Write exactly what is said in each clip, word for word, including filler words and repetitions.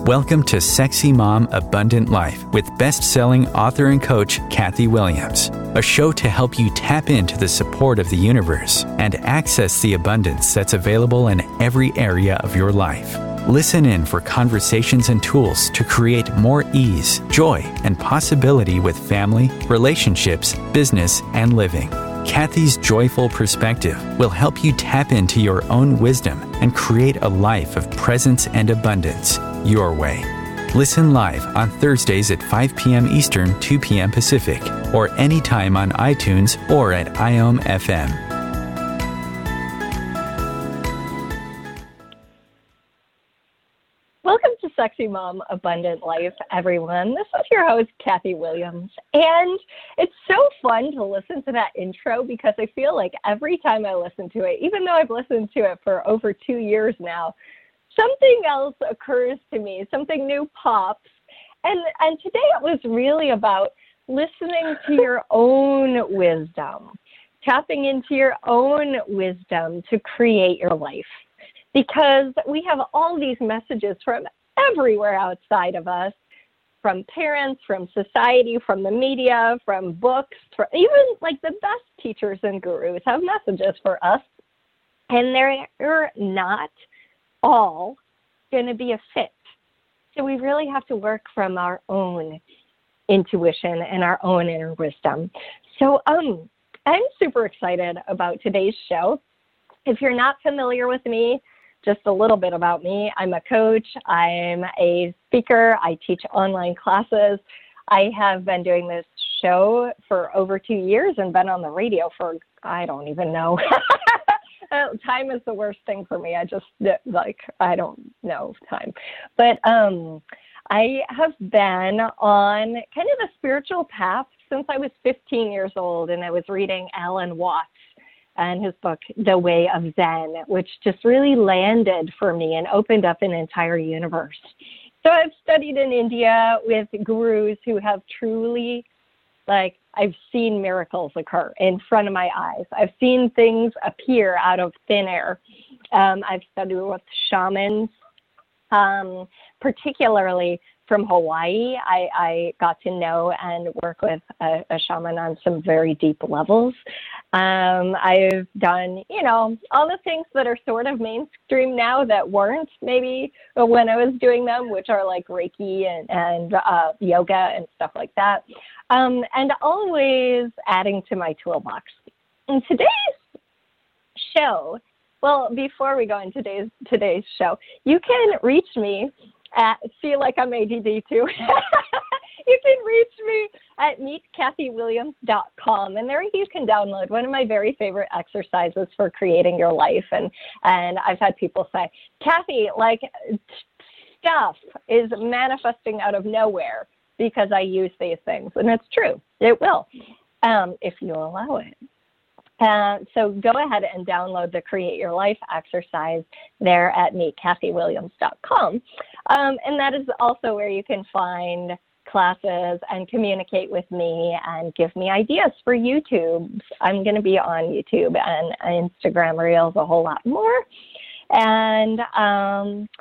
Welcome to Sexy Mom Abundant Life with best-selling author and coach Kathy Williams, a show to help you tap into the support of the universe and access the abundance that's available in every area of your life. Listen in for conversations and tools to create more ease, joy, and possibility with family, relationships, business, and living. Kathy's joyful perspective will help you tap into your own wisdom and create a life of presence and abundance your way. Listen live on Thursdays at five p.m. Eastern, two p.m. Pacific, or anytime on iTunes or at I O M F M. Welcome to Sexy Mom Abundant Life, everyone. This is your host, Kathy Williams, and it's so fun to listen to that intro because I feel like every time I listen to it, even though I've listened to it for over two years now, something else occurs to me, something new pops, and, and today it was really about listening to your own wisdom, tapping into your own wisdom to create your life. Because we have all these messages from everywhere outside of us, from parents, from society, from the media, from books, from even like the best teachers and gurus have messages for us, and they're not all going to be a fit. So we really have to work from our own intuition and our own inner wisdom. So um, I'm super excited about today's show. If you're not familiar with me, just a little bit about me. I'm a coach. I'm a speaker. I teach online classes. I have been doing this show for over two years and been on the radio for, I don't even know. Time is the worst thing for me. I just, like, I don't know time. But um, I have been on kind of a spiritual path since I was fifteen years old, and I was reading Alan Watts and his book, The Way of Zen, which just really landed for me and opened up an entire universe. So I've studied in India with gurus who have truly, like, I've seen miracles occur in front of my eyes. I've seen things appear out of thin air. Um, I've studied with shamans, um, particularly from Hawaii. I, I got to know and work with a, a shaman on some very deep levels. Um, I've done, you know, all the things that are sort of mainstream now that weren't maybe when I was doing them, which are like Reiki and, and uh, yoga and stuff like that. Um, and always adding to my toolbox. In today's show, well, before we go into today's, today's show, you can reach me at, feel like I'm A D D too. You can reach me at meet kathy williams dot com, and there you can download one of my very favorite exercises for creating your life. And, and I've had people say, Kathy, like, stuff is manifesting out of nowhere because I use these things. And it's true. It will, um, if you allow it. Uh, so go ahead and download the Create Your Life exercise there at meet kathy williams dot com. Um, and that is also where you can find classes and communicate with me and give me ideas for YouTube. I'm going to be on YouTube and Instagram Reels a whole lot more. And um,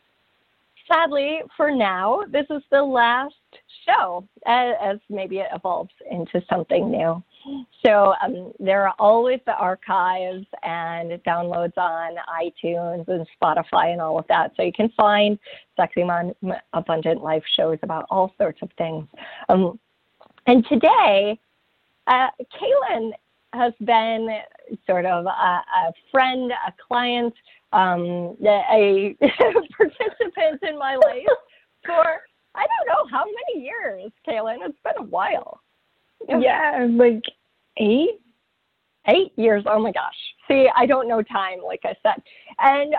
sadly, for now, this is the last show, as, as maybe it evolves into something new. So um, there are always the archives and downloads on iTunes and Spotify and all of that. So you can find Sexy Mom Abundant Life shows about all sorts of things. Um, and today, uh, Kaylin has been sort of a, a friend, a client, um, a participant in my life for, I don't know how many years, Kaylin. It's been a while. Yeah, like eight? Eight years. Oh, my gosh. See, I don't know time, like I said. And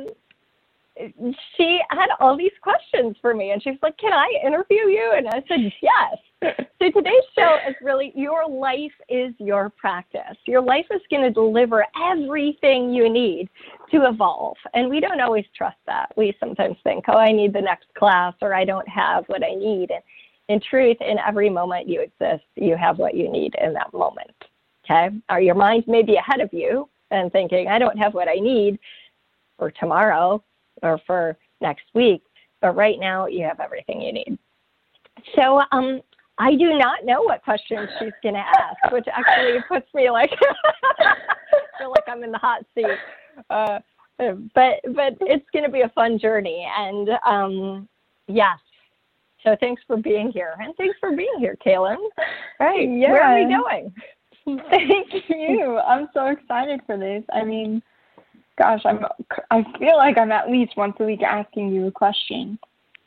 um, she had all these questions for me, and she's like, can I interview you? And I said, yes. So today's show is really, your life is your practice. Your life is going to deliver everything you need to evolve. And we don't always trust that. We sometimes think, oh, I need the next class, or I don't have what I need. And in truth, in every moment you exist, you have what you need in that moment, okay? Or your mind may be ahead of you and thinking, I don't have what I need for tomorrow or for next week. but right now you have everything you need. So um, I do not know what questions she's going to ask, which actually puts me like, I feel like I'm in the hot seat. Uh, but but it's going to be a fun journey. And um, yes, so thanks for being here. And thanks for being here, Kaylin. Right, Yeah. where are we going? Thank you. I'm so excited for this. I mean, gosh, I'm, I feel like I'm at least once a week asking you a question.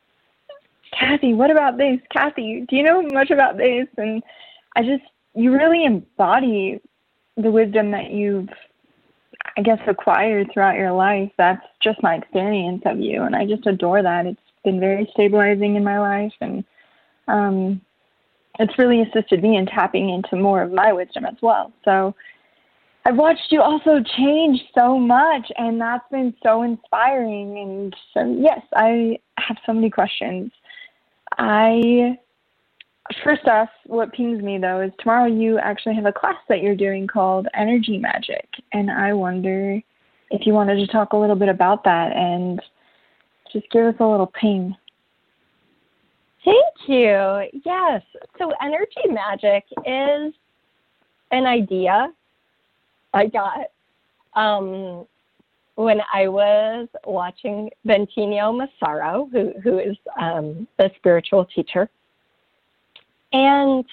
Kathy, what about this? Kathy, do you know much about this? And I just, you really embody the wisdom that you've, I guess, acquired throughout your life. That's just my experience of you. And I just adore that. It's been very stabilizing in my life. And um, it's really assisted me in tapping into more of my wisdom as well. So I've watched you also change so much, and that's been so inspiring. And so, yes, I have so many questions. I, first off, what pings me, though, is tomorrow you actually have a class that you're doing called Energy Magic. And I wonder if you wanted to talk a little bit about that and just give us a little ping. Thank you. Yes. So Energy Magic is an idea I got um, when I was watching Bentinho Massaro, who, who is um, a spiritual teacher. And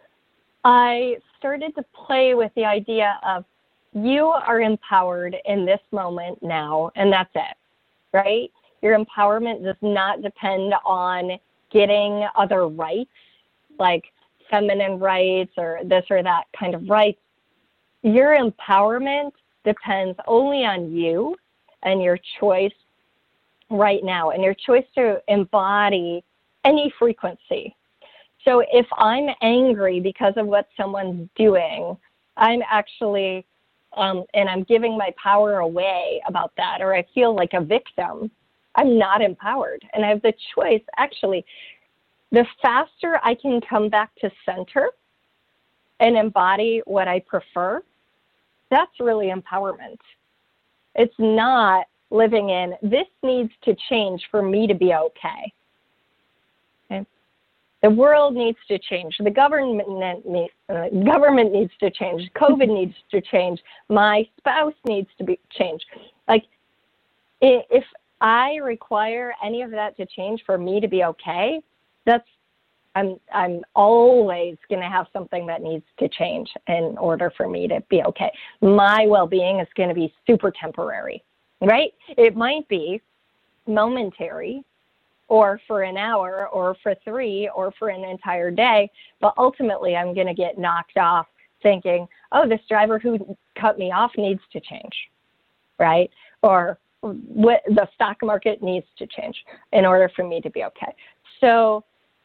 I started to play with the idea of you are empowered in this moment now, and that's it, right? Your empowerment does not depend on getting other rights, like feminine rights or this or that kind of rights. Your empowerment depends only on you and your choice right now, and your choice to embody any frequency. So if I'm angry because of what someone's doing, I'm actually, um, and I'm giving my power away about that, or I feel like a victim, I'm not empowered. And I have the choice, actually, the faster I can come back to center and embody what I prefer, that's really empowerment. It's not living in, this needs to change for me to be okay. Okay? The world needs to change. The government, needs, uh, government needs to change. COVID needs to change. My spouse needs to be changed. Like, if I require any of that to change for me to be okay, that's I'm I'm always going to have something that needs to change in order for me to be okay. My well-being is going to be super temporary, right? It might be momentary, or for an hour, or for three, or for an entire day, but ultimately I'm going to get knocked off thinking, oh, this driver who cut me off needs to change, right? Or what, the stock market needs to change in order for me to be okay. So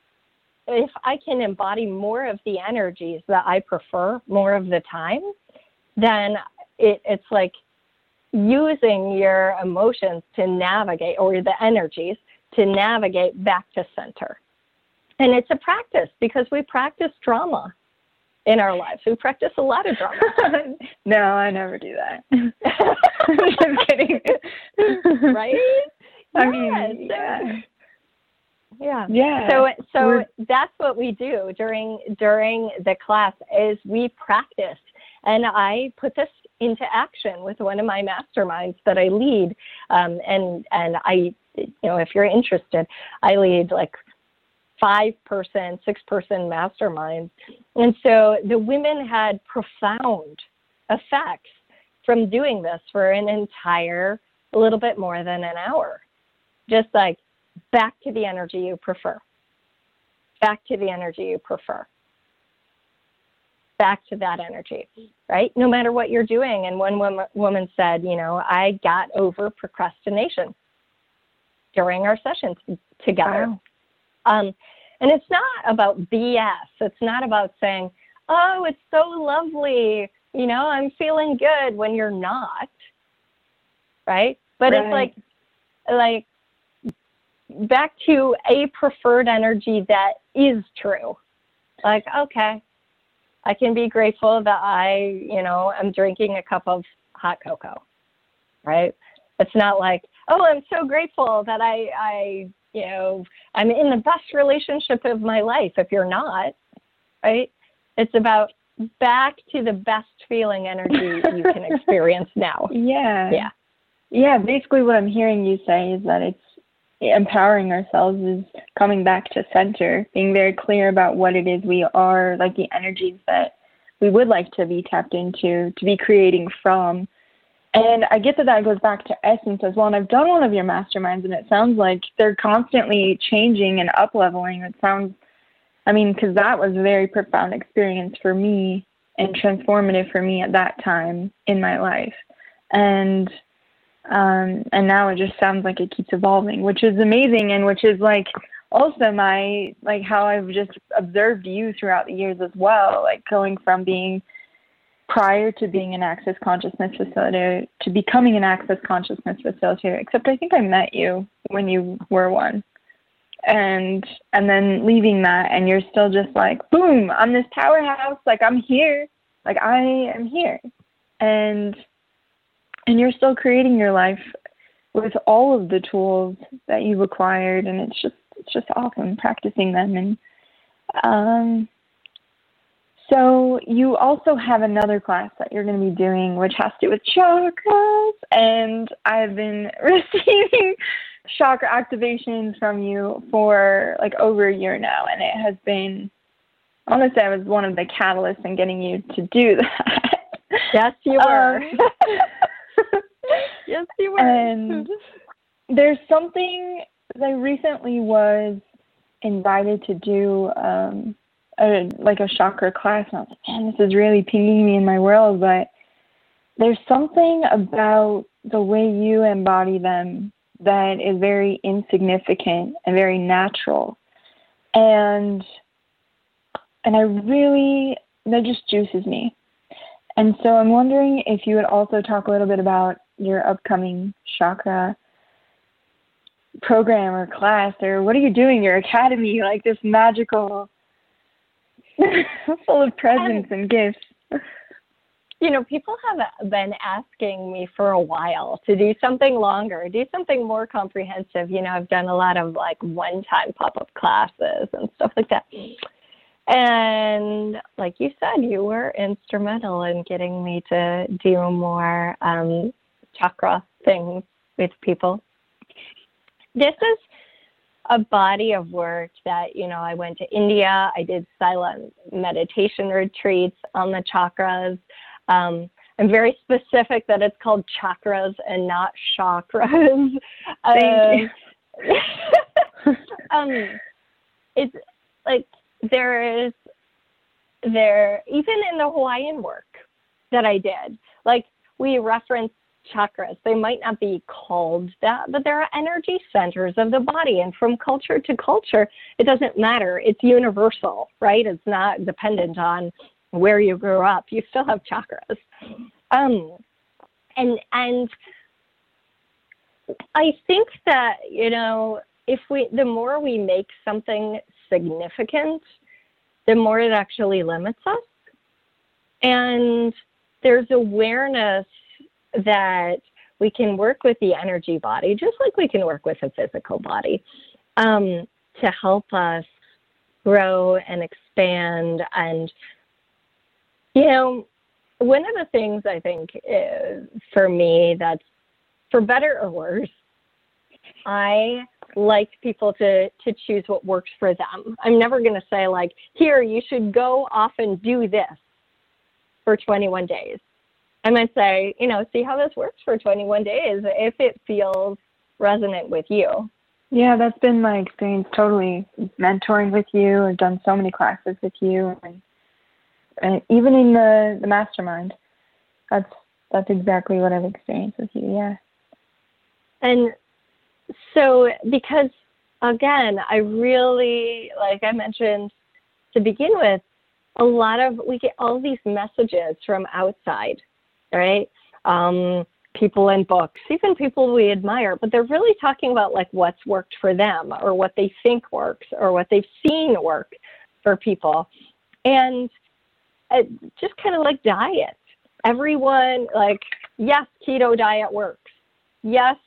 if I can embody more of the energies that I prefer more of the time, then it, it's like using your emotions to navigate, or the energies to navigate back to center. And it's a practice, because we practice drama in our lives. We practice a lot of drama. No, I never do that. I'm just kidding. Right? I yes. mean, yeah. Yeah. Yeah. So so We're... that's what we do during during the class, is we practice. And I put this into action with one of my masterminds that I lead. Um, and and I, you know, if you're interested, I lead like five-person, six-person masterminds. And so the women had profound effects from doing this for an entire, a little bit more than an hour. Just like, back to the energy you prefer. Back to the energy you prefer. Back to that energy, right? No matter what you're doing. And one woman, woman said, you know, I got over procrastination during our sessions together. Wow. Um, and it's not about B S. It's not about saying, oh, it's so lovely, you know, I'm feeling good, when you're not, right? But Right. it's like, like, back to a preferred energy that is true. Like, okay, I can be grateful that I, you know, am drinking a cup of hot cocoa, right? It's not like, Oh, I'm so grateful that I, I, you know, I'm in the best relationship of my life. If you're not, right? It's about back to the best feeling energy you can experience now. Yeah. Yeah. Yeah. Basically what I'm hearing you say is that it's empowering ourselves is coming back to center, being very clear about what it is we are, like the energies that we would like to be tapped into, to be creating from. And I get that that goes back to essence as well. And I've done one of your masterminds, and it sounds like they're constantly changing and up-leveling. It sounds, I mean, because that was a very profound experience for me and transformative for me at that time in my life. And um, and now it just sounds like it keeps evolving, which is amazing, and which is like also my, like how I've just observed you throughout the years as well, like going from being prior to being an Access Consciousness facilitator to becoming an Access Consciousness facilitator, except I think I met you when you were one. And and then leaving that, and you're still just like, boom, I'm this powerhouse, like I'm here, like I am here. And and you're still creating your life with all of the tools that you've acquired, and it's just it's just awesome practicing them. And um so you also have another class that you're going to be doing, which has to do with chakras. And I've been receiving chakra activations from you for like over a year now. And it has been, I want to say I was one of the catalysts in getting you to do that. Yes, you were. Um, yes, you were. And there's something that I recently was invited to do, um, A, like a chakra class, and I was like, man, this is really pinging me in my world. But there's something about the way you embody them that is very insignificant and very natural, and and I really, that just juices me. And so I'm wondering if you would also talk a little bit about your upcoming chakra program or class, or what are you doing, your academy, like this magical full of presents and, and gifts. You know, people have been asking me for a while to do something longer, do something more comprehensive. You know, I've done a lot of like one-time pop-up classes and stuff like that. And like you said, you were instrumental in getting me to do more um, chakra things with people. This is a body of work that, you know, I went to India, I did silent meditation retreats on the chakras. Um, I'm very specific that it's called chakras and not chakras. Thank um, you. um, it's like there is, there, even in the Hawaiian work that I did, like we reference chakras. They might not be called that, but there are energy centers of the body. And from culture to culture, it doesn't matter. It's universal, right? It's not dependent on where you grew up. You still have chakras. Um, and, and I think that, you know, if we, the more we make something significant, the more it actually limits us. And there's awareness that we can work with the energy body, just like we can work with a physical body, um, to help us grow and expand. And, you know, one of the things I think is, for me, that's for better or worse, I like people to, to choose what works for them. I'm never going to say, like, here, you should go off and do this for twenty-one days. I might say, you know, see how this works for twenty-one days, if it feels resonant with you. Yeah, that's been my experience totally, mentoring with you. I've done so many classes with you, and, and even in the, the mastermind, that's that's exactly what I've experienced with you, yeah. And so, because, again, I really, like I mentioned to begin with, a lot of, we get all these messages from outside, right? Um, people in books, even people we admire, but they're really talking about like what's worked for them, or what they think works, or what they've seen work for people. And it, just kind of like diet. Everyone, like, yes, keto diet works. Yes,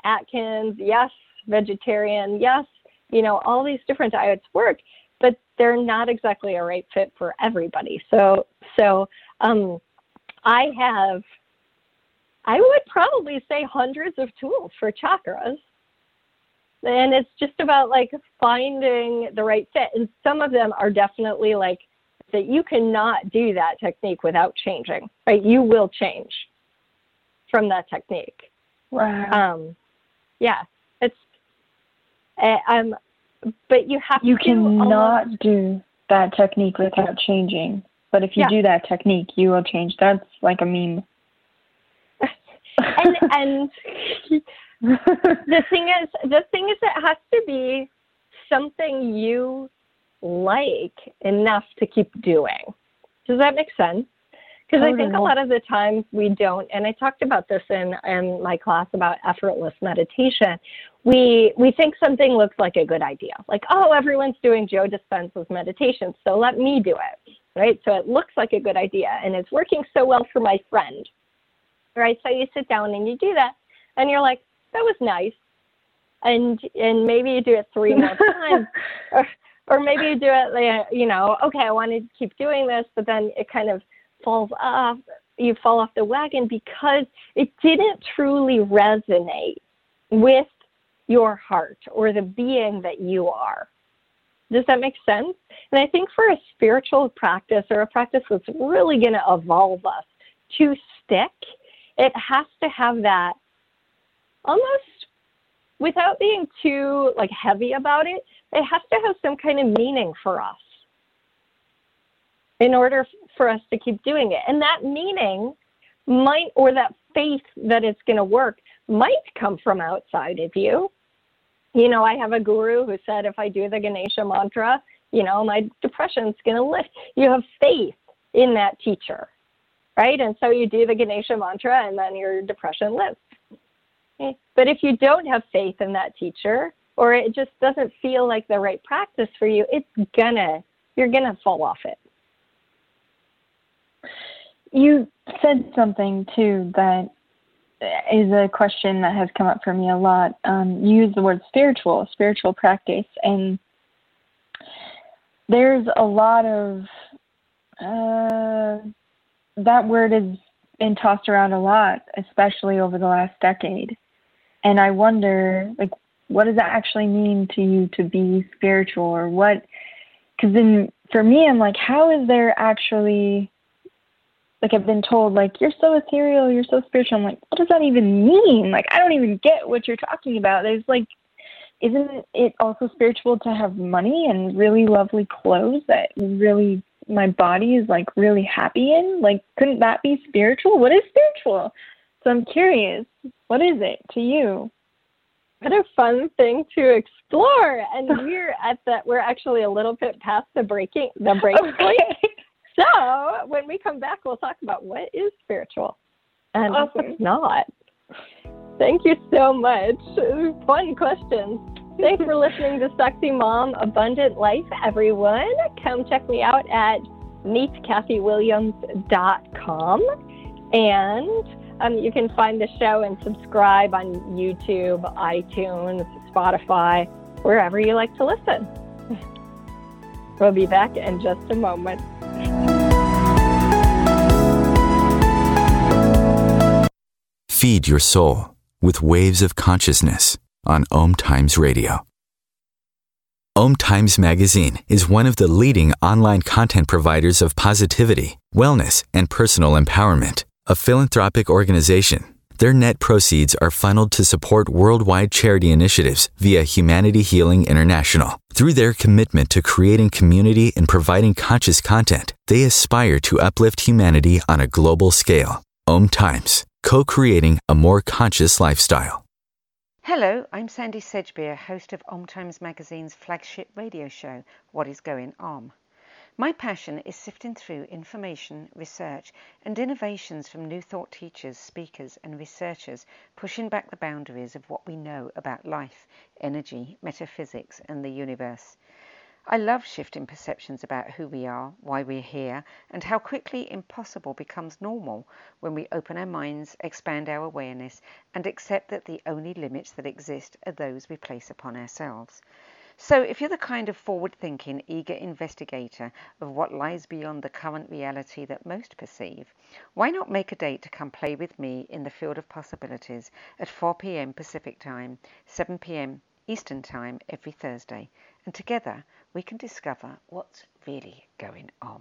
Atkins, yes, vegetarian, yes, you know, all these different diets work, but they're not exactly a right fit for everybody. So, so um, I have, I would probably say hundreds of tools for chakras. And it's just about like finding the right fit. And some of them are definitely like that you cannot do that technique without changing, right? You will change from that technique. Wow. Um, yeah, it's, uh, um, but you have you to cannot almost, do that technique without changing. But if you yeah. do that technique, you will change. That's like a meme. and and the thing is, the thing is, it has to be something you like enough to keep doing. Does that make sense? Because Totally. I think a lot of the times we don't, and I talked about this in, in my class about effortless meditation. We we think something looks like a good idea, like, oh, everyone's doing Joe Dispenza's meditation, so let me do it, right? So it looks like a good idea, and it's working so well for my friend, right? So you sit down and you do that, and you're like, that was nice, and and maybe you do it three more times, or, or maybe you do it, like, you know, okay, I want to keep doing this, but then it kind of falls off, you fall off the wagon because it didn't truly resonate with your heart or the being that you are. Does that make sense? And I think for a spiritual practice or a practice that's really going to evolve us to stick, it has to have that almost, without being too like heavy about it, it has to have some kind of meaning for us in order for us to keep doing it. And that meaning might, or that faith that it's going to work, might come from outside of you. You know, I have a guru who said, if I do the Ganesha mantra, you know, my depression's going to lift. You have faith in that teacher, right? And so you do the Ganesha mantra and then your depression lifts. Okay? But if you don't have faith in that teacher, or it just doesn't feel like the right practice for you, it's gonna, you're gonna fall off it. You said something, too, that is a question that has come up for me a lot. Um, you use the word spiritual, spiritual practice, and there's a lot of, uh, that word has been tossed around a lot, especially over the last decade. And I wonder, like, what does that actually mean to you to be spiritual, or what? Because then for me, I'm like, how is there actually, like, I've been told, like, you're so ethereal, you're so spiritual. I'm like, what does that even mean? Like, I don't even get what you're talking about. There's like, isn't it also spiritual to have money and really lovely clothes that really, my body is like really happy in? Like, couldn't that be spiritual? What is spiritual? So I'm curious, what is it to you? What a fun thing to explore. And we're at that, we're actually a little bit past the breaking, the break Okay. point. So when we come back, we'll talk about what is spiritual and Awesome. what's not. Thank you so much. Fun questions. Thanks for listening to Sexy Mom Abundant Life, everyone. Come check me out at meet kathy williams dot com. And um, you can find the show and subscribe on YouTube, iTunes, Spotify, wherever you like to listen. We'll be back in just a moment. Feed your soul with Waves of Consciousness on Om Times Radio. Om Times Magazine is one of the leading online content providers of positivity, wellness, and personal empowerment. A philanthropic organization, their net proceeds are funneled to support worldwide charity initiatives via Humanity Healing International. Through their commitment to creating community and providing conscious content, they aspire to uplift humanity on a global scale. Om Times, co-creating a more conscious lifestyle. Hello, I'm Sandy Sedgbeer, host of Om Times Magazine's flagship radio show, What is Going Om. My passion is sifting through information, research, and innovations from new thought teachers, speakers, and researchers, pushing back the boundaries of what we know about life, energy, metaphysics, and the universe. I love shifting perceptions about who we are, why we're here, and how quickly impossible becomes normal when we open our minds, expand our awareness, and accept that the only limits that exist are those we place upon ourselves. So if you're the kind of forward-thinking, eager investigator of what lies beyond the current reality that most perceive, why not make a date to come play with me in the field of possibilities at four p.m. Pacific Time, seven p.m. Eastern Time every Thursday, and together we can discover what's really going on.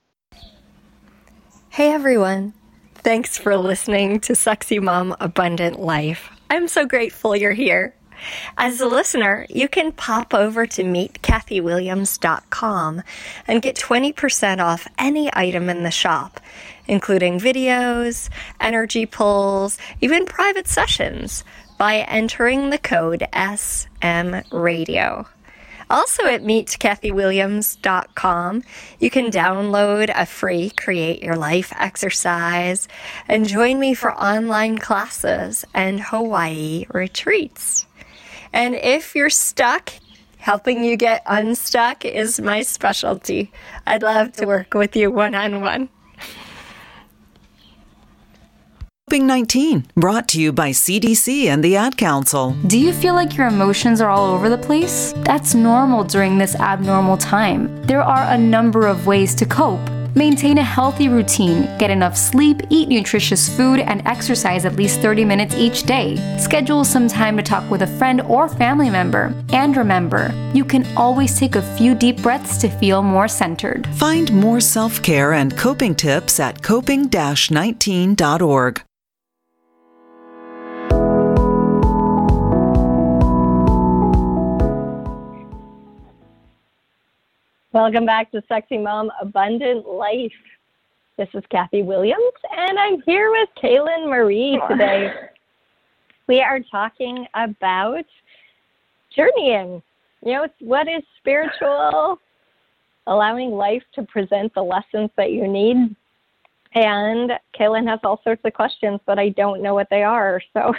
Hey everyone. Thanks for listening to Sexy Mom Abundant Life. I'm so grateful you're here. As a listener, you can pop over to meet kathy williams dot com and get twenty percent off any item in the shop, including videos, energy pulls, even private sessions, by entering the code S M Radio. Also at meet kathy williams dot com, you can download a free Create Your Life exercise and join me for online classes and Hawaii retreats. And if you're stuck, helping you get unstuck is my specialty. I'd love to work with you one-on-one. Coping nineteen, brought to you by C D C and the Ad Council. Do you feel like your emotions are all over the place? That's normal during this abnormal time. There are a number of ways to cope. Maintain a healthy routine, get enough sleep, eat nutritious food, and exercise at least thirty minutes each day. Schedule some time to talk with a friend or family member. And remember, you can always take a few deep breaths to feel more centered. Find more self-care and coping tips at coping nineteen dot org. Welcome back to Sexy Mom Abundant Life. This is Kathy Williams, and I'm here with Kaylin Marie today. We are talking about journeying. You know, it's what is spiritual, allowing life to present the lessons that you need. And Kaylin has all sorts of questions, but I don't know what they are. So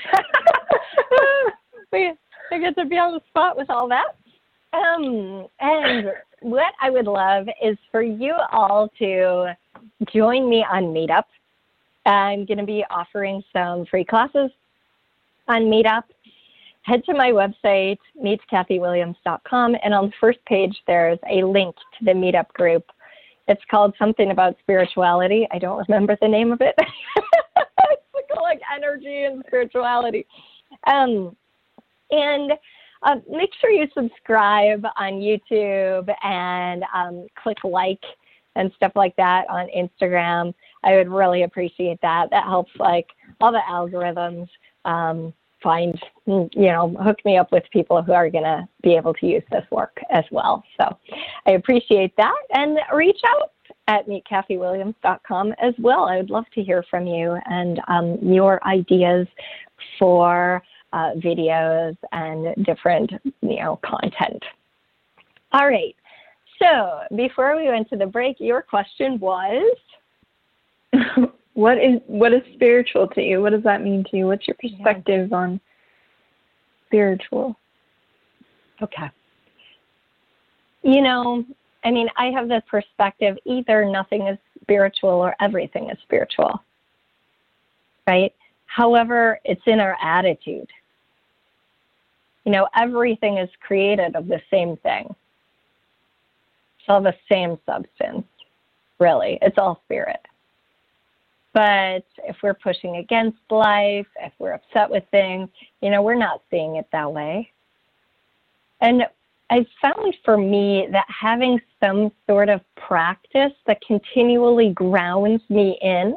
we I get to be on the spot with all that. Um, and what I would love is for you all to join me on Meetup. I'm going to be offering some free classes on Meetup. Head to my website, meet kathy williams dot com, and on the first page there's a link to the Meetup group. It's called something about spirituality. I don't remember the name of it. It's like energy and spirituality. Um, and Uh, make sure you subscribe on YouTube and um, click like and stuff like that on Instagram. I would really appreciate that. That helps like all the algorithms um, find, you know, hook me up with people who are going to be able to use this work as well. So I appreciate that, and reach out at meet kathy williams dot com as well. I would love to hear from you and um, your ideas for Uh, videos and different, you know, content. All right. So before we went to the break, your question was, what is what is spiritual to you? What does that mean to you? What's your perspective yeah. on spiritual? Okay. You know, I mean, I have this perspective: either nothing is spiritual or everything is spiritual. Right? However, it's in our attitude. You know, everything is created of the same thing. It's all the same substance, really. It's all spirit. But if we're pushing against life, if we're upset with things, you know, we're not seeing it that way. And I found for me that having some sort of practice that continually grounds me in,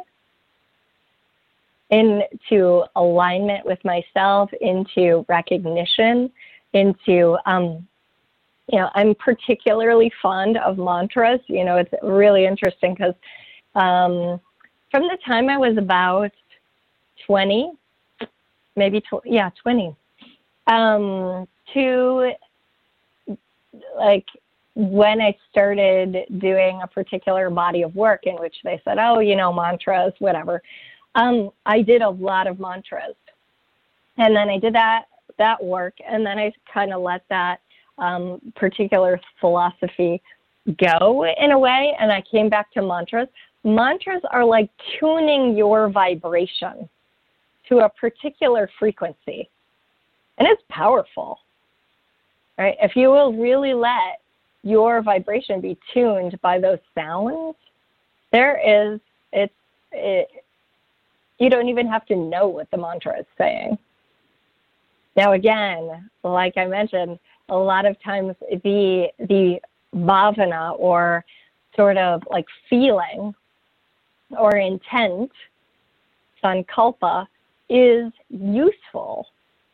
into alignment with myself, into recognition, into, um, you know, I'm particularly fond of mantras. You know, it's really interesting because um, from the time I was about twenty, maybe, tw- yeah, twenty, um, to like when I started doing a particular body of work in which they said, oh, you know, mantras, whatever. Um, I did a lot of mantras, and then I did that that work, and then I kind of let that um, particular philosophy go in a way, and I came back to mantras. Mantras are like tuning your vibration to a particular frequency, and it's powerful, right? If you will really let your vibration be tuned by those sounds, there is, it's, it, you don't even have to know what the mantra is saying. Now, again, like I mentioned, a lot of times the, the bhavana, or sort of like feeling or intent, sankalpa, is useful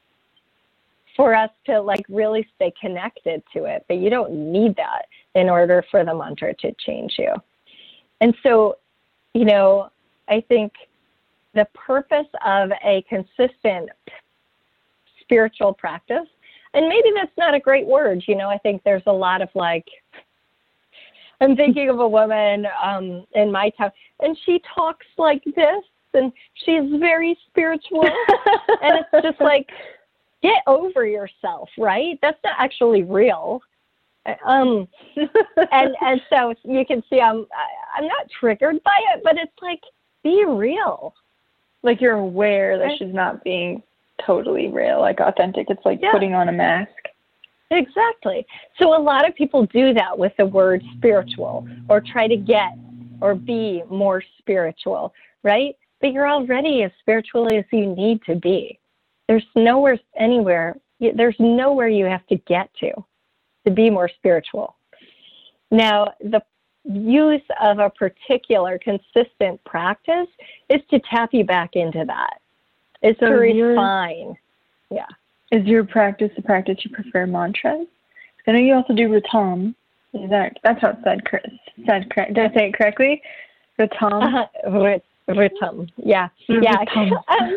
for us to like really stay connected to it, but you don't need that in order for the mantra to change you. And so, you know, I think the purpose of a consistent spiritual practice, and maybe that's not a great word, you know, I think there's a lot of like, I'm thinking of a woman um, in my town, and she talks like this, and she's very spiritual, and it's just like, get over yourself, right? That's not actually real. Um, and and so you can see I'm I'm not triggered by it, but it's like, be real. Like you're aware that she's not being totally real, like authentic. It's like yeah. putting on a mask. Exactly. So a lot of people do that with the word spiritual, or try to get or be more spiritual, right? But you're already as spiritual as you need to be. There's nowhere, anywhere, there's nowhere you have to get to to be more spiritual. Now, the use of a particular consistent practice is to tap you back into that. It's so to refine. Yeah. Is your practice the practice you prefer mantras? I know you also do Ritam. Is that, that's how it's said, said correct. Did I say it correctly? Ritam? Uh, Ritam. Yeah. Yeah. um,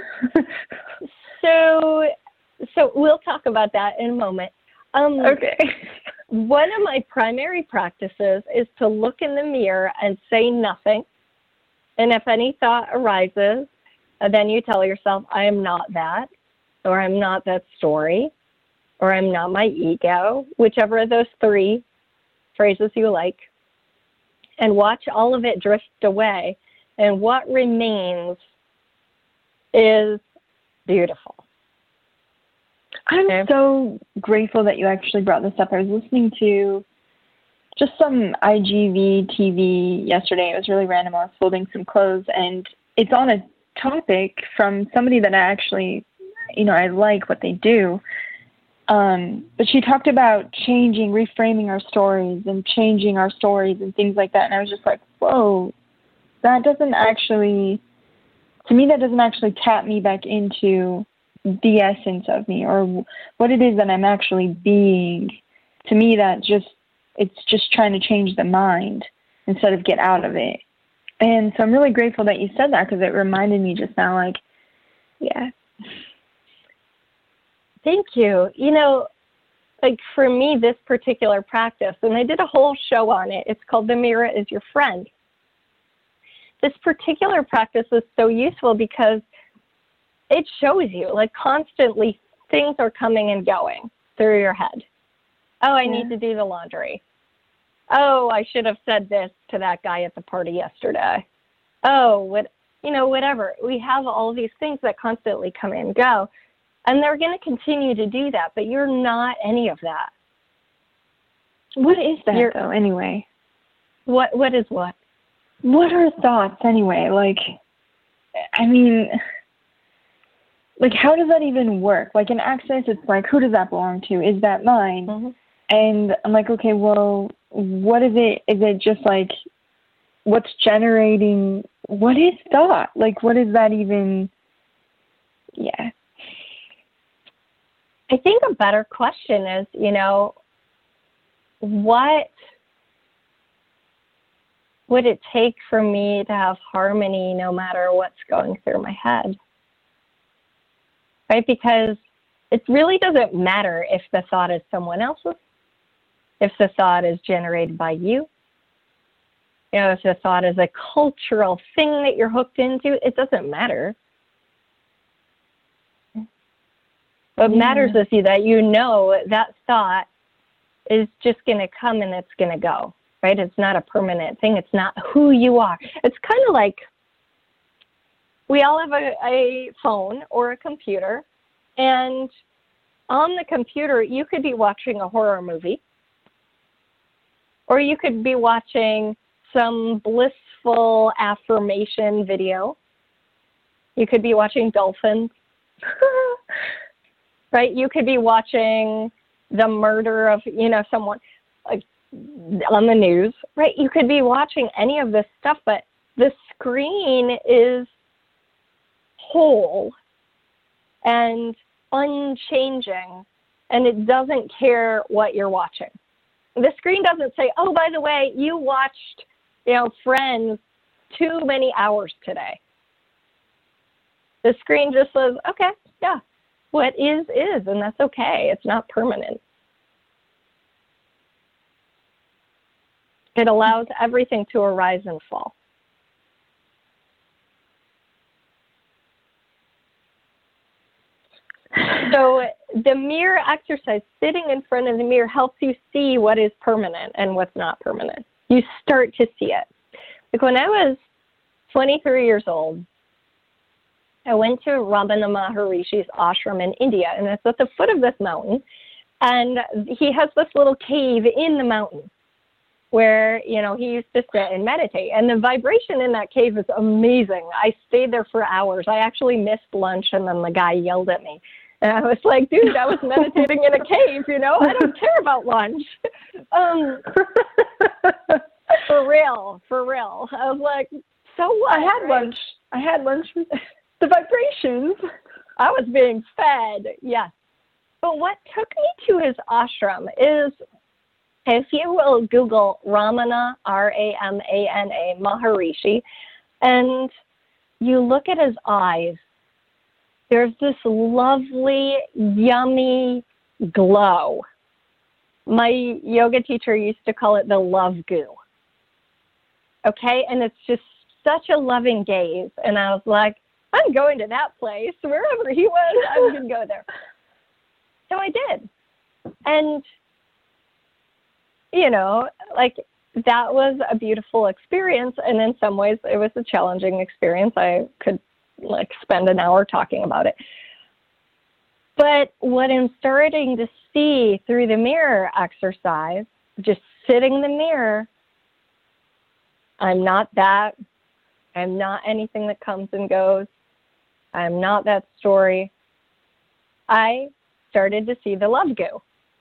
so, so we'll talk about that in a moment. Um, okay. One of my primary practices is to look in the mirror and say nothing. And if any thought arises, then you tell yourself, I am not that, or I'm not that story, or I'm not my ego, whichever of those three phrases you like, and watch all of it drift away. And what remains is beautiful. I'm okay. so grateful that you actually brought this up. I was listening to just some I G V T V yesterday. It was really random. I was folding some clothes, and it's on a topic from somebody that I actually, you know, I like what they do. Um, but she talked about changing, reframing our stories and changing our stories and things like that. And I was just like, whoa, that doesn't actually, to me, that doesn't actually tap me back into the essence of me, or what it is that I'm actually being. To me, that just, it's just trying to change the mind instead of get out of it. And so I'm really grateful that you said that, because it reminded me just now, like, yeah. Thank you. You know, like for me, this particular practice, and I did a whole show on it, it's called The Mirror is Your Friend. This particular practice is so useful because it shows you, like, constantly things are coming and going through your head. Oh, I yeah. need to do the laundry. Oh, I should have said this to that guy at the party yesterday. Oh, what, you know, whatever. We have all these things that constantly come and go, and they're going to continue to do that, but you're not any of that. What is that, you're, though, anyway? What What is what? What are thoughts, anyway? Like, I mean, like, how does that even work? Like, in Access, it's like, who does that belong to? Is that mine? Mm-hmm. And I'm like, okay, well, what is it? Is it just like, what's generating, what is thought? Like, what is that even? Yeah. I think a better question is, you know, what would it take for me to have harmony no matter what's going through my head? Right? Because it really doesn't matter if the thought is someone else's, if the thought is generated by you, you know, if the thought is a cultural thing that you're hooked into, it doesn't matter. What yeah. matters is that you know that thought is just going to come and it's going to go, right? It's not a permanent thing. It's not who you are. It's kind of like we all have a, a phone or a computer, and on the computer, you could be watching a horror movie, or you could be watching some blissful affirmation video. You could be watching dolphins, right? You could be watching the murder of, you know, someone like on the news, right? You could be watching any of this stuff, but the screen is whole and unchanging, and it doesn't care what you're watching. The screen doesn't say, oh, by the way, you watched, you know, Friends too many hours today. The screen just says, okay, yeah, what is, is, and that's okay. It's not permanent. It allows everything to arise and fall. So the mirror exercise, sitting in front of the mirror, helps you see what is permanent and what's not permanent. You start to see it. Like when I was twenty-three years old, I went to Ramana Maharishi's ashram in India, and it's at the foot of this mountain. And he has this little cave in the mountain where, you know, he used to sit and meditate. And the vibration in that cave is amazing. I stayed there for hours. I actually missed lunch, and then the guy yelled at me. And I was like, dude, I was meditating in a cave, you know? I don't care about lunch. Um, for real, for real. I was like, so what? I had right? lunch. I had lunch with the vibrations. I was being fed, yes. But what took me to his ashram is, if you will Google Ramana, R A M A N A, Maharishi, and you look at his eyes, there's this lovely, yummy glow. My yoga teacher used to call it the love goo. Okay, and it's just such a loving gaze. And I was like, I'm going to that place. Wherever he was, I'm going to go there. So I did. And, you know, like, that was a beautiful experience. And in some ways, it was a challenging experience. I could, like, spend an hour talking about it. But what I'm starting to see through the mirror exercise, just sitting in the mirror, I'm not that. I'm not anything that comes and goes. I'm not that story. I started to see the love goo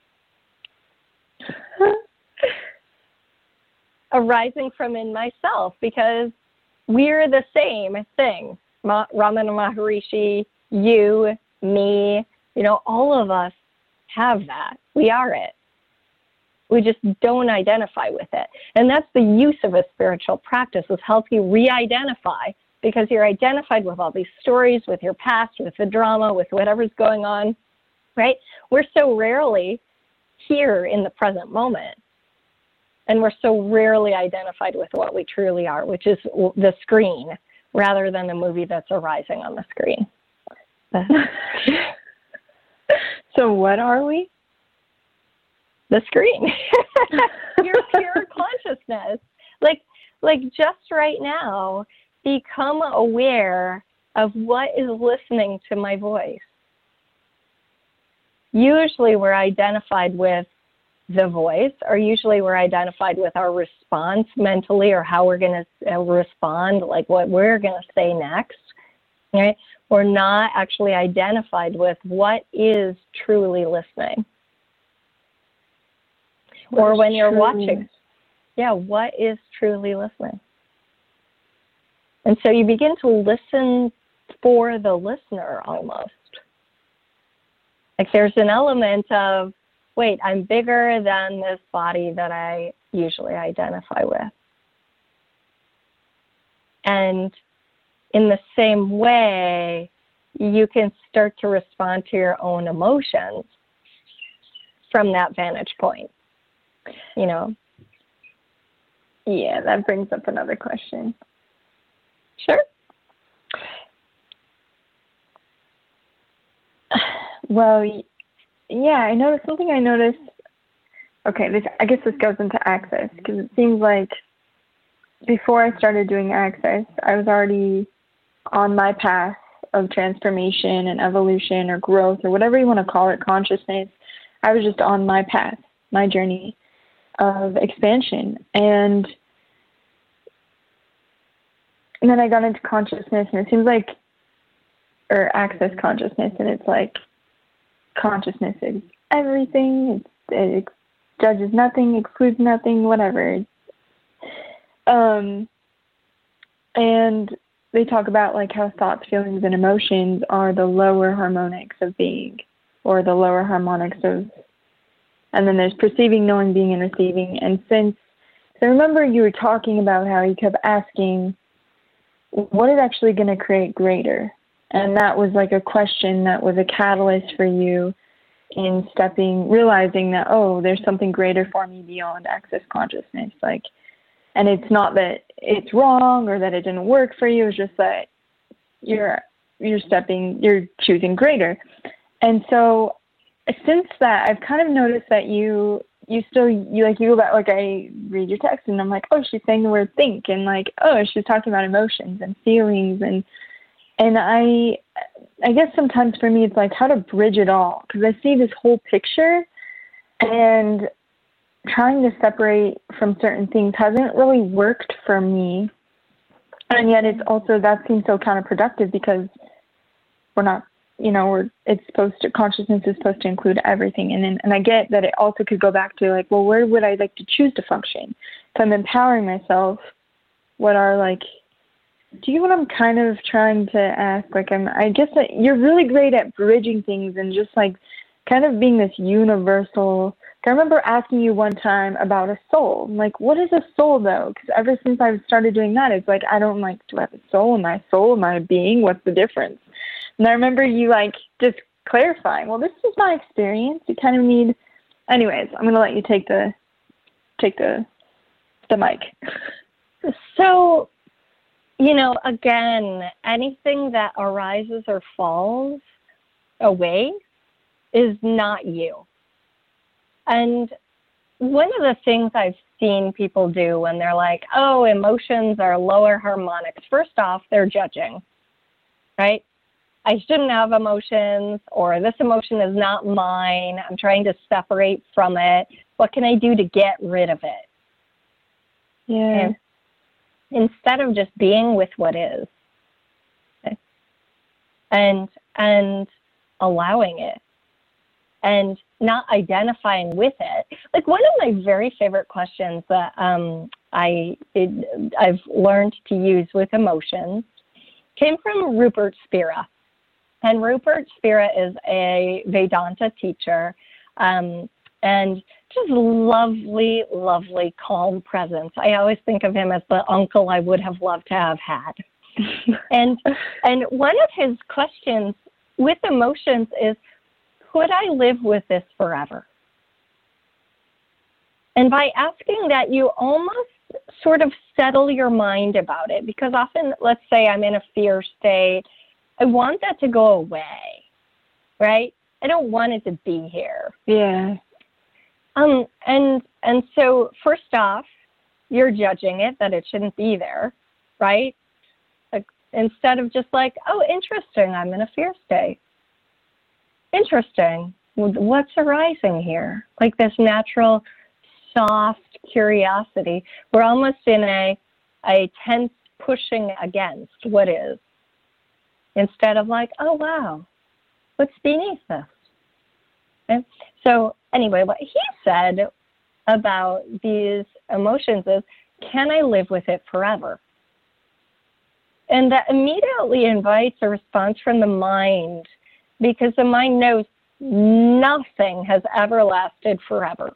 arising from in myself, because we're the same thing. Ma- Ramana Maharishi, you, me, you know, all of us have that. We are it. We just don't identify with it. And that's the use of a spiritual practice, is help you re-identify, because you're identified with all these stories, with your past, with the drama, with whatever's going on, right? We're so rarely here in the present moment. And we're so rarely identified with what we truly are, which is the screen, rather than the movie that's arising on the screen. So what are we? The screen. Your pure consciousness. Like, like just right now, become aware of what is listening to my voice. Usually we're identified with the voice, or usually we're identified with our response mentally, or how we're going to uh, respond, like what we're going to say next. Right? We're not actually identified with what is truly listening. What or when you're truly... watching, yeah, what is truly listening? And so you begin to listen for the listener almost. Like there's an element of, wait, I'm bigger than this body that I usually identify with. And in the same way, you can start to respond to your own emotions from that vantage point. You know? Yeah, that brings up another question. Sure. Well, yeah, I noticed something I noticed okay, this I guess this goes into Access, because it seems like before I started doing Access, I was already on my path of transformation and evolution or growth or whatever you want to call it, consciousness. I was just on my path, my journey of expansion. And, and then I got into consciousness, and it seems like, or Access consciousness, and it's like consciousness is everything. It's, it judges nothing, excludes nothing, whatever. Um, and they talk about like how thoughts, feelings, and emotions are the lower harmonics of being, or the lower harmonics of, and then there's perceiving, knowing, being, and receiving. And since, so remember you were talking about how you kept asking, what is actually going to create greater? And that was like a question that was a catalyst for you in stepping, realizing that, oh, there's something greater for me beyond Access consciousness. Like, and it's not that it's wrong or that it didn't work for you. It's just that you're you're stepping, you're choosing greater. And so since that, I've kind of noticed that you you still you like you go back, like I read your text and I'm like, oh, she's saying the word think, and like, oh, she's talking about emotions and feelings, and and I I guess sometimes for me it's like how to bridge it all, because I see this whole picture, and trying to separate from certain things hasn't really worked for me. And yet it's also, that seems so counterproductive, because we're not, you know, we're, it's supposed to, consciousness is supposed to include everything. And then, and I get that it also could go back to like, well, where would I like to choose to function? So I'm empowering myself. What are like, do you know what I'm kind of trying to ask? Like, I'm, I guess that you're really great at bridging things and just like kind of being this universal. I remember asking you one time about a soul. I'm like, what is a soul though? Because ever since I've started doing that, it's like, I don't like, do I have a soul? Am I a soul? Am I a being? What's the difference? And I remember you like just clarifying, well, this is my experience. You kind of need, anyways, I'm going to let you take the, take the, the mic. So, you know, again, anything that arises or falls away is not you. And one of the things I've seen people do when they're like, oh, emotions are lower harmonics. First off, they're judging, right? I shouldn't have emotions, or this emotion is not mine. I'm trying to separate from it. What can I do to get rid of it? Yeah. And instead of just being with what is, okay? and and allowing it, and not identifying with it. Like, one of my very favorite questions that um, I it, I've learned to use with emotions came from Rupert Spira. And Rupert Spira is a Vedanta teacher, um, and just lovely, lovely, calm presence. I always think of him as the uncle I would have loved to have had. and and one of his questions with emotions is, could I live with this forever? And by asking that, you almost sort of settle your mind about it, because often, let's say I'm in a fear state, I want that to go away, right? I don't want it to be here. Yeah. Um, and and so first off, you're judging it that it shouldn't be there, right? Like, instead of just like, oh, interesting, I'm in a fear state. Interesting. What's arising here? Like this natural, soft curiosity. We're almost in a a tense pushing against what is, instead of like, oh wow, what's beneath this? Okay? So anyway, what he said about these emotions is, can I live with it forever? And that immediately invites a response from the mind, because the mind knows nothing has ever lasted forever.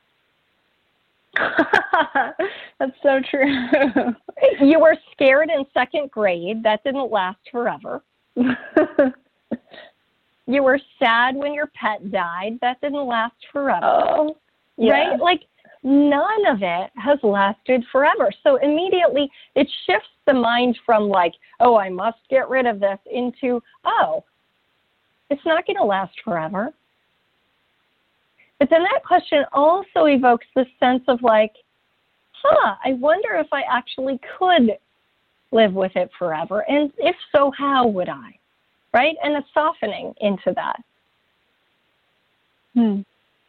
That's so true. You were scared in second grade. That didn't last forever. You were sad when your pet died. That didn't last forever. Oh, yeah. Right? Like, none of it has lasted forever. So immediately it shifts the mind from like, oh, I must get rid of this, into, oh, it's not going to last forever. But then that question also evokes this sense of like, huh, I wonder if I actually could live with it forever. And if so, how would I? Right? And a softening into that. Hmm.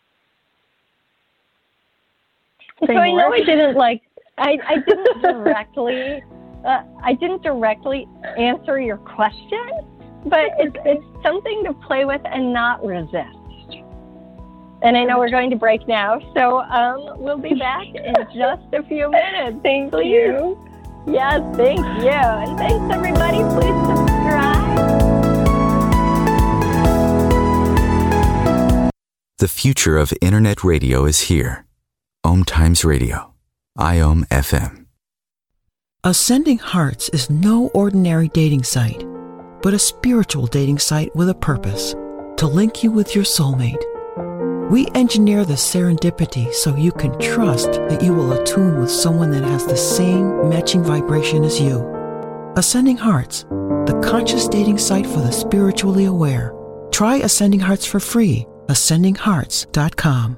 So I know I didn't like, I, I didn't directly, uh, I didn't directly answer your question, but it's, it's something to play with and not resist. And I know we're going to break now, so um, we'll be back in just a few minutes. Thank Please. you. Yes, thank you. And thanks, everybody. Please subscribe. The future of Internet radio is here. Om Times Radio. I O M F M. Ascending Hearts is no ordinary dating site, but a spiritual dating site with a purpose, to link you with your soulmate. We engineer the serendipity so you can trust that you will attune with someone that has the same matching vibration as you. Ascending Hearts, the conscious dating site for the spiritually aware. Try Ascending Hearts for free. ascending hearts dot com.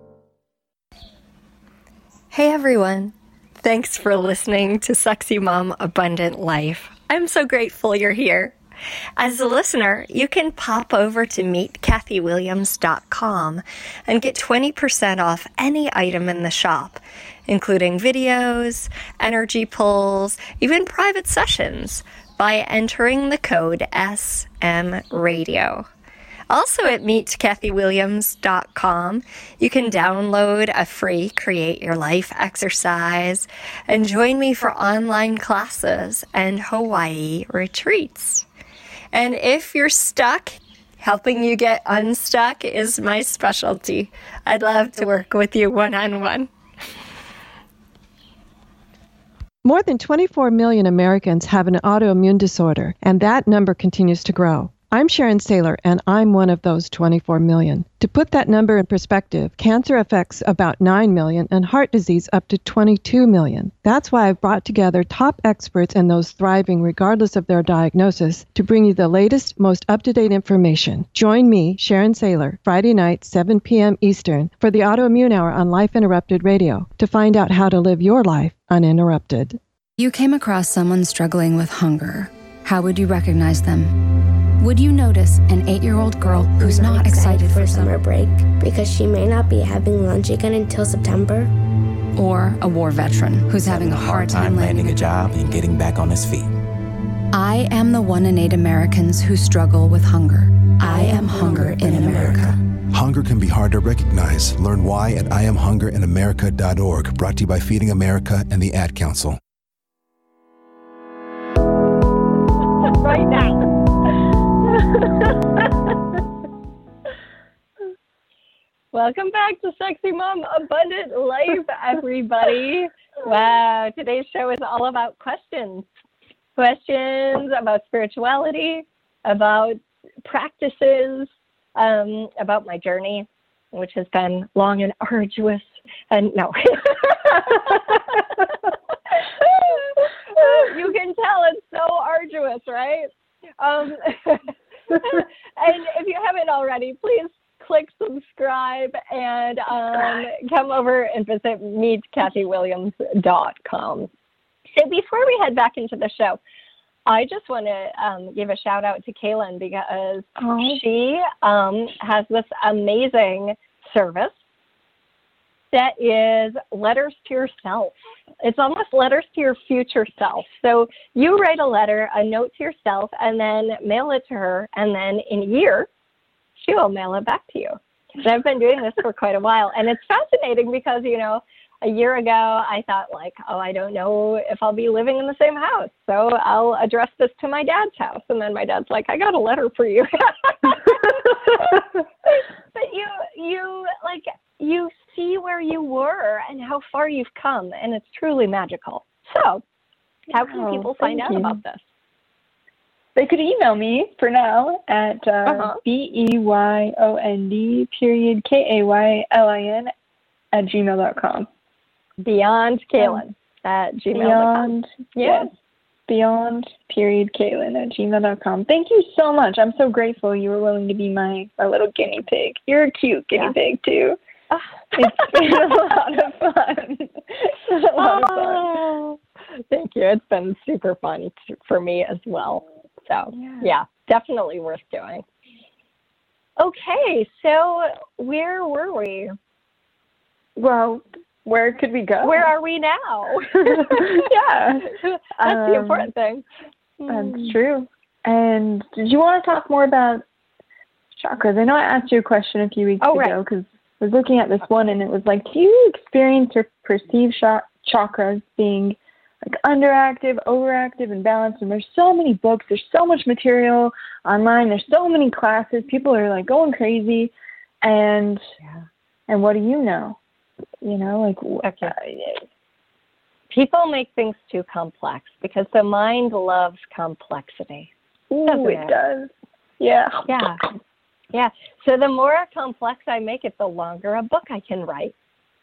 Hey everyone. Thanks for listening to Sexy Mom Abundant Life. I'm so grateful you're here. As a listener, you can pop over to meet kathy williams dot com and get twenty percent off any item in the shop, including videos, energy pulls, even private sessions, by entering the code S M Radio. Also at meet kathy williams dot com, you can download a free Create Your Life exercise and join me for online classes and Hawaii retreats. And if you're stuck, helping you get unstuck is my specialty. I'd love to work with you one-on-one. More than twenty-four million Americans have an autoimmune disorder, and that number continues to grow. I'm Sharon Saylor, and I'm one of those twenty-four million. To put that number in perspective, cancer affects about nine million and heart disease up to twenty-two million. That's why I've brought together top experts and those thriving regardless of their diagnosis to bring you the latest, most up-to-date information. Join me, Sharon Saylor, Friday night, seven p.m. Eastern, for the Autoimmune Hour on Life Interrupted Radio to find out how to live your life uninterrupted. You came across someone struggling with hunger. How would you recognize them? Would you notice an eight-year-old girl who's not, not excited, excited for summer break because she may not be having lunch again until September? Or a war veteran who's having a hard time landing a job and getting back on his feet? I am the one in eight Americans who struggle with hunger. I am hunger in America. Hunger can be hard to recognize. Learn why at I am hunger in america dot org. Brought to you by Feeding America and the Ad Council. Right now. Welcome back to Sexy Mom Abundant Life, everybody. Wow, today's show is all about questions. Questions about spirituality, about practices, um, about my journey, which has been long and arduous. And no. You can tell it's so arduous, right? Um, and if you haven't already, please click subscribe and um, come over and visit meet kathy williams dot com. So before we head back into the show, I just want to um, give a shout out to Kaylin because oh. she um, has this amazing service that is letters to yourself. It's almost letters to your future self. So you write a letter, a note to yourself, and then mail it to her, and then in a year, she will mail it back to you. And I've been doing this for quite a while, and it's fascinating because, you know, a year ago, I thought like, oh, I don't know if I'll be living in the same house, so I'll address this to my dad's house. And then my dad's like, I got a letter for you. But you, you like, you see where you were and how far you've come, and it's truly magical. So how can oh, people find out you. about this? They could email me for now at uh, uh-huh. B E Y O N D period K A Y L I N at gmail dot com. Beyond Kaylin um, at gmail dot com. Beyond, yes. beyond period Kaylin at gmail dot com. Thank you so much. I'm so grateful you were willing to be my, my little guinea pig. You're a cute guinea yeah. pig too. It's been a lot of fun. a lot oh, of fun. Thank you. It's been super fun t- for me as well. So yeah. yeah, definitely worth doing. Okay, so where were we? Well, where could we go? Where are we now? yeah. That's um, the important thing. That's true. And did you want to talk more about chakras? I know I asked you a question a few weeks oh, ago right. because I was looking at this one and it was like, do you experience or perceive sh- chakras being like underactive, overactive, and balanced? And there's so many books, there's so much material online, there's so many classes, people are like going crazy. And yeah. and what do you know? You know, like okay. uh, people make things too complex because the mind loves complexity. Ooh, it, it does. Yeah. Yeah. Yeah. So the more complex I make it, the longer a book I can write.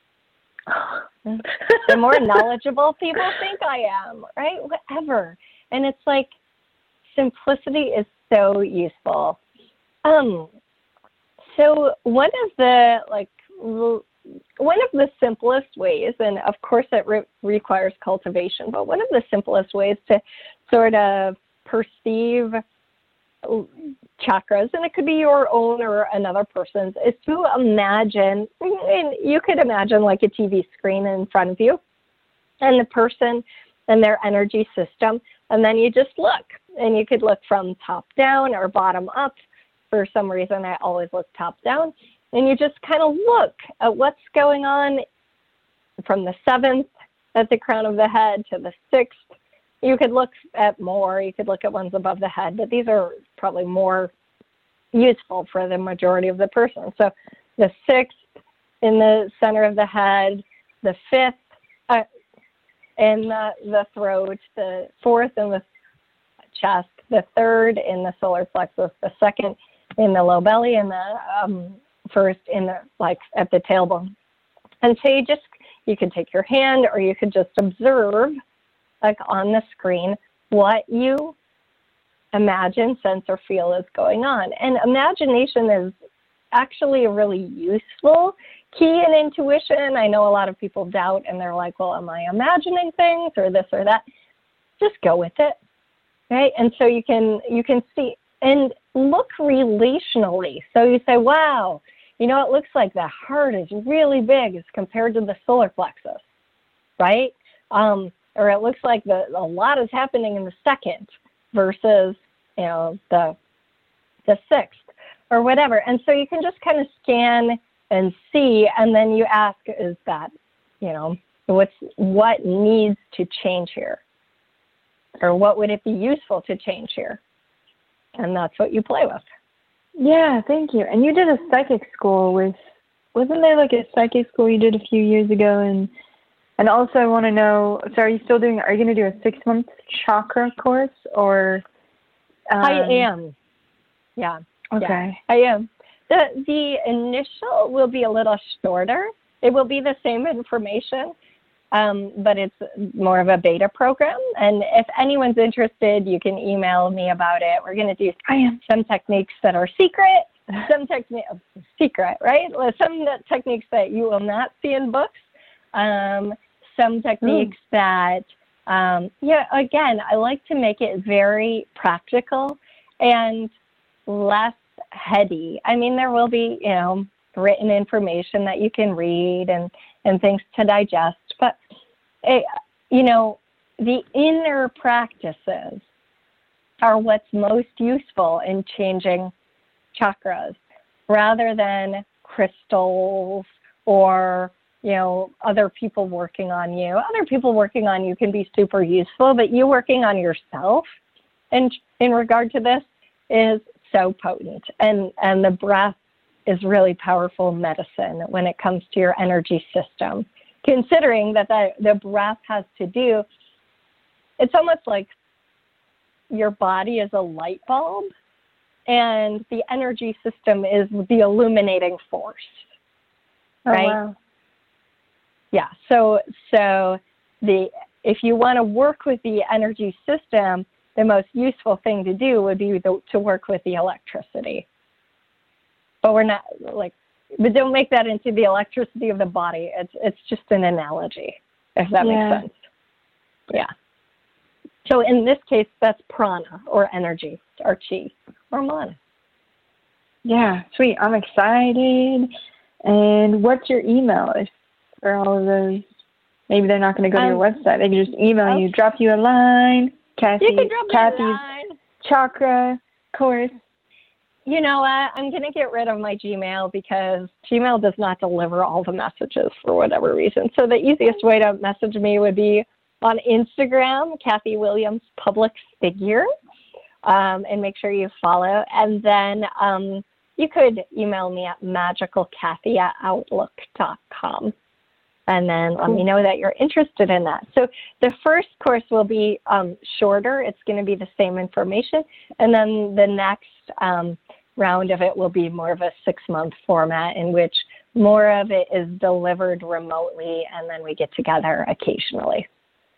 The more knowledgeable people think I am, right? Whatever. And it's like simplicity is so useful. Um. So one of the like. L- One of the simplest ways, and of course it re- requires cultivation, but one of the simplest ways to sort of perceive chakras, and it could be your own or another person's, is to imagine, and you could imagine like a T V screen in front of you, and the person and their energy system, and then you just look, and you could look from top down or bottom up. For some reason, I always look top down. And you just kind of look at what's going on from the seventh at the crown of the head to the sixth. You could look at more. You could look at ones above the head, but these are probably more useful for the majority of the person. So the sixth in the center of the head, the fifth uh, in the, the throat, the fourth in the chest, the third in the solar plexus, the second in the low belly, and the um, first in the, like at the tailbone. And so you just, you can take your hand or you could just observe like on the screen what you imagine, sense, or feel is going on. And imagination is actually a really useful key in intuition. I know a lot of people doubt and they're like, well, am I imagining things or this or that? Just go with it, right? And so you can, you can see and look relationally. So you say, wow, you know, it looks like the heart is really big as compared to the solar plexus, right? Um, or it looks like the, a lot is happening in the second versus, you know, the the sixth or whatever. And so you can just kind of scan and see, and then you ask, is that, you know, what's what needs to change here? Or what would it be useful to change here? And that's what you play with. Yeah, thank you. And you did a psychic school with, wasn't there like a psychic school you did a few years ago? And and also I want to know, so are you still doing, are you going to do a six-month chakra course or? Um, I am. Yeah. Okay. Yeah, I am. The, the initial will be a little shorter. It will be the same information, um, but it's more of a beta program. And if anyone's interested, you can email me about it. We're going to do I am. some techniques that are secret, some techniques, secret, right? Some techniques that you will not see in books, um, some techniques mm. that, um, yeah, again, I like to make it very practical and less heady. I mean, there will be, you know, written information that you can read and, and things to digest. But, it, you know, the inner practices are what's most useful in changing chakras rather than crystals or, you know, other people working on you. Other people working on you can be super useful, but you working on yourself in, in regard to this is so potent. And, and the breath is really powerful medicine when it comes to your energy system. Considering that the, the breath has to do, it's almost like your body is a light bulb and the energy system is the illuminating force, right? Oh, wow. Yeah, so so the if you want to work with the energy system, the most useful thing to do would be the, to work with the electricity. But we're not like, but don't make that into the electricity of the body. It's it's just an analogy, if that Yeah. makes sense. Yeah. So in this case, that's prana or energy or chi or mana. Yeah, sweet. I'm excited. And what's your email if for all of those? Maybe they're not going to go Um, to your website. They can just email okay. you, drop you a line. Kathy, You can drop me a Kathy's line. chakra course. You know what? I'm going to get rid of my Gmail because Gmail does not deliver all the messages for whatever reason. So the easiest way to message me would be on Instagram, Kathy Williams Public Figure, um, and make sure you follow. And then um, you could email me at magicalkathy at outlook dot com. And then let me know that you're interested in that. So the first course will be um, shorter. It's going to be the same information. And then the next um, round of it will be more of a six-month format in which more of it is delivered remotely, and then we get together occasionally.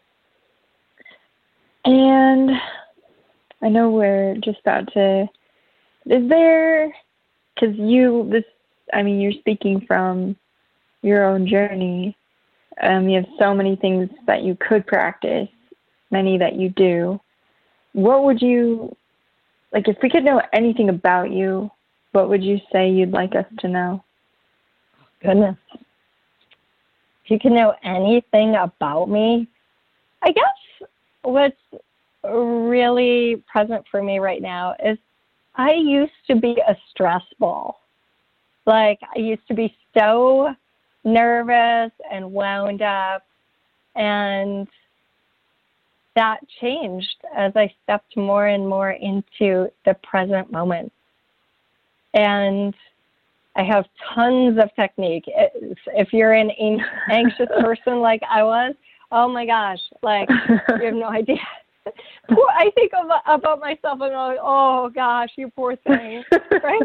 And I know we're just about to, is there, because you, this, I mean, you're speaking from your own journey. Um, you have so many things that you could practice, many that you do. What would you, like, if we could know anything about you, what would you say you'd like us to know? Goodness. If you can know anything about me, I guess what's really present for me right now is I used to be a stress ball. Like, I used to be so nervous and wound up, and that changed as I stepped more and more into the present moment. And I have tons of technique. If you're an anxious person like I was, oh my gosh, like, you have no idea. I think about, about myself and I'm like, oh gosh, you poor thing, right?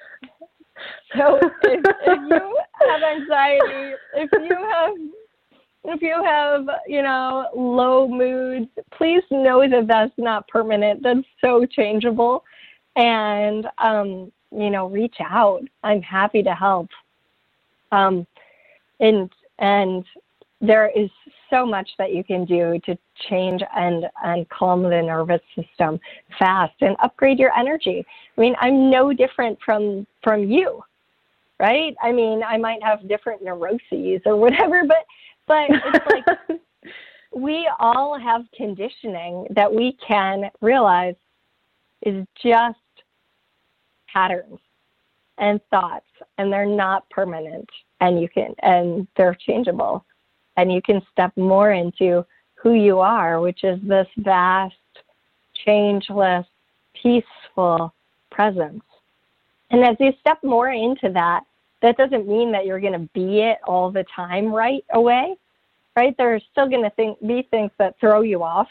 So if, if you have anxiety, if you have, if you have, you know, low moods, please know that that's not permanent. That's so changeable. And, um, you know, reach out. I'm happy to help. Um, and, and there is so much that you can do to change and, and calm the nervous system fast and upgrade your energy. I mean, I'm no different from, from you. Right? I mean, I might have different neuroses or whatever, but but it's like we all have conditioning that we can realize is just patterns and thoughts, and they're not permanent, and you can and they're changeable, and you can step more into who you are, which is this vast, changeless, peaceful presence. And as you step more into that, that doesn't mean that you're going to be it all the time right away, right? There's still going to think, be things that throw you off.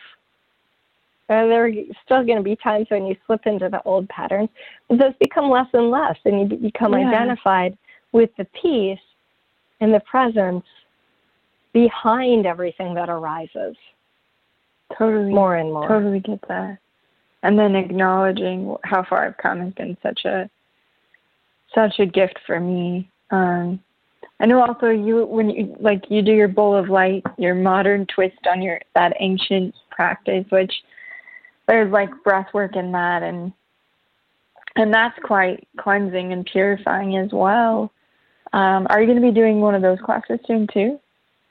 And there are still going to be times when you slip into the old patterns. But those become less and less, and you become yeah. identified with the peace and the presence behind everything that arises. Totally. More and more. Totally get that. And then acknowledging how far I've come has been such a such a gift for me. Um, I know also you, when you, like, you do your bowl of light, your modern twist on your, that ancient practice, which there's like breath work in that. And, and that's quite cleansing and purifying as well. Um, are you going to be doing one of those classes soon too?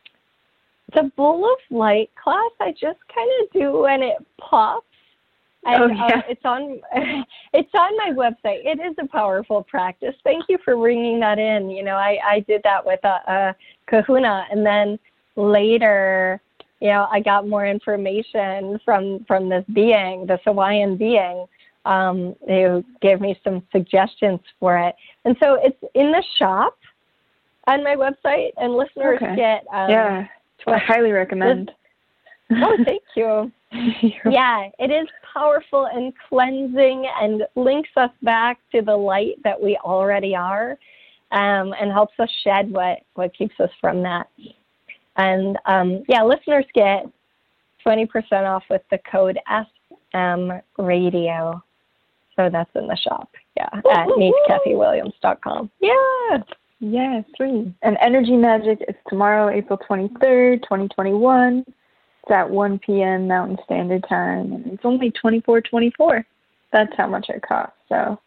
The bowl of light class, I just kind of do when it pops. And, oh, yeah. uh, it's on it's on my website. It is a powerful practice. Thank you for bringing that in. You know, I, I did that with a, a kahuna, and then later, you know, I got more information from, from this being, this Hawaiian being, um, who gave me some suggestions for it. And so it's in the shop on my website, and listeners okay. get... Um, yeah, I highly recommend. This, oh, thank you. Yeah, it is powerful and cleansing and links us back to the light that we already are, um, and helps us shed what, what keeps us from that. And, um, yeah, listeners get twenty percent off with the code S M Radio. So that's in the shop. Yeah, at meet kathy williams dot com. Yeah. Yeah, sweet. And Energy Magic is tomorrow, April twenty-third, twenty twenty-one. It's at one p.m. Mountain Standard Time, and it's only twenty-four twenty-four. That's how much it costs. So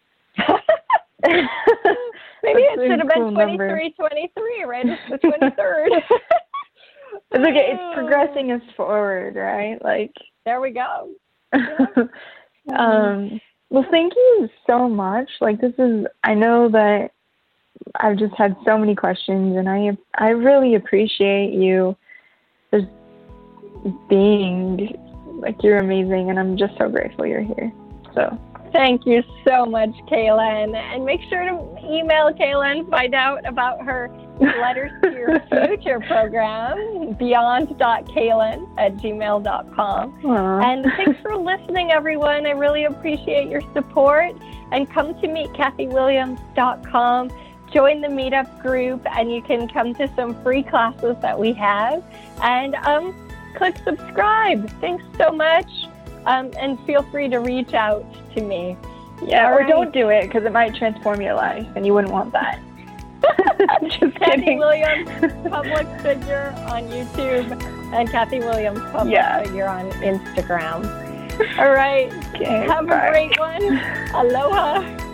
maybe it should have been twenty-three twenty-three, right? It's the twenty-third. Look, it's progressing us forward, right? Like, there we go. Yeah. um. Well, thank you so much. Like, this is, I know that I've just had so many questions, and I I really appreciate you just being, like, you're amazing, and I'm just so grateful you're here. So thank you so much, Kaylin. And make sure to email Kaylin, find out about her Letters to Your Future program, beyond dot kaylin at gmail dot com. And thanks for listening, everyone. I really appreciate your support. And come to meet kathy williams dot com. Join the meetup group, and you can come to some free classes that we have. And um, click subscribe. Thanks so much. Um, and feel free to reach out to me. Yeah, All or right. don't do it, because it might transform your life, and you wouldn't want that. Just Kathy kidding. Williams, public figure on YouTube, and Kathy Williams, public Yeah. figure on Instagram. All right. Okay, Have bye. a great one. Aloha.